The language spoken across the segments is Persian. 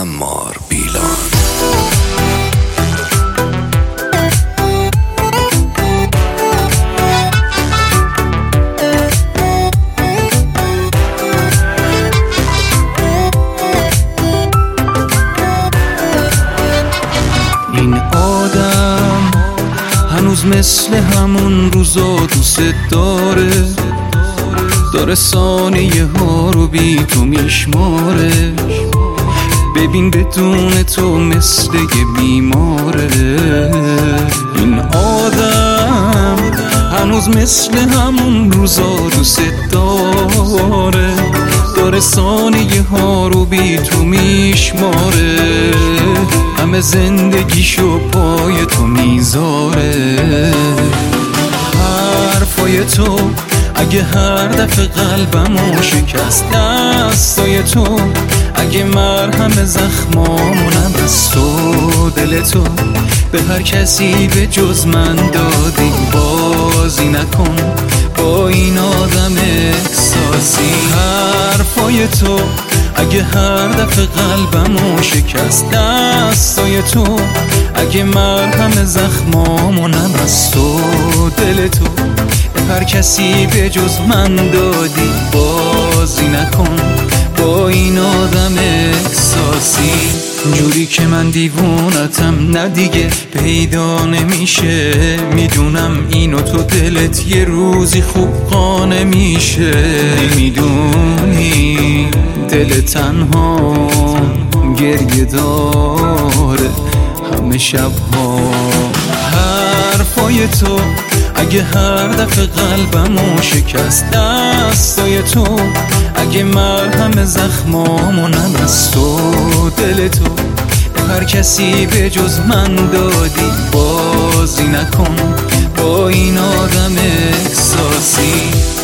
عمار بیلان. این آدم هنوز مثل همون روزا دوست داره ثانیه ها رو بی تو میشماره. ببین بدون تو مثل یه بیماره. این آدم هنوز مثل همون روزا دوست داره ثانیه ها رو بی تو میشماره. همه زندگیشو پای تو میذاره. حرفای تو اگه هر دفعه قلبمو شکست، دستای تو اگه مرهم زخمامونم از تو، دل تو به هر کسی به جز من دادی. بازی نکن با این آدم احساسی. حرفای تو اگه هر دفعه قلبمو شکست، دستای تو اگه مرهم زخمامونم از تو، دل تو به هر کسی به جز من دادی. بازی نکن با این آدم احساسی. جوری که من دیوونتم نه دیگه پیدا نمیشه. میدونم اینو تو دلت یه روزی خوب قانع میشه. نمیدونی دل تنها گریه داره همه شبها. حرفای تو اگه هر دفعه قلبمو شکست، دستای تو اگه مرهم زخمامونم از تو، دل تو به هر کسی به جز من دادی. بازی نکن با این آدم احساسی.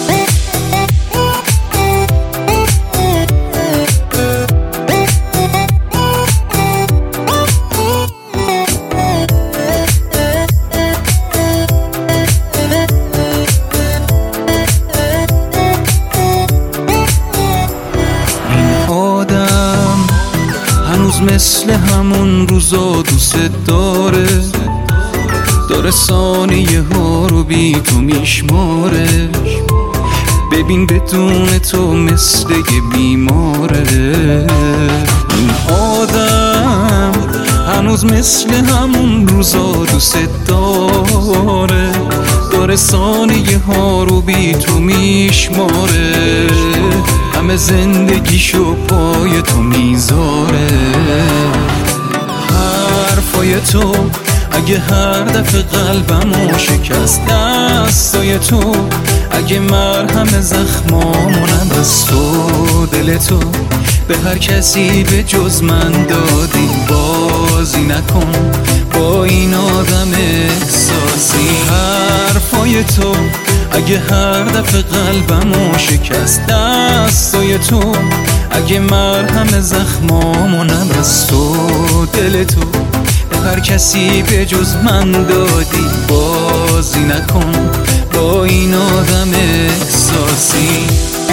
هنوز مثل همون روزا دوست داره ثانیه ها رو بی تو میشماره. ببین بدون تو مثل یه بیماره. این آدم هنوز مثل همون روزا دوست داره ثانیه ها رو بی تو میشماره. همه زندگیشو پای تو میذاره. حرفای تو اگه هر دفعه قلبمو شکست، دستای تو اگه مرهم زخمامونم از تو، دل تو به هر کسی به جز من دادی. بازی نکن با این آدم احساسی. حرفای تو اگه هر دفعه قلبمو شکست، دستای تو اگه مرهم زخمامونم از تو، دل تو به هر کسی به جز من دادی. بازی نکن با این آدم احساسی.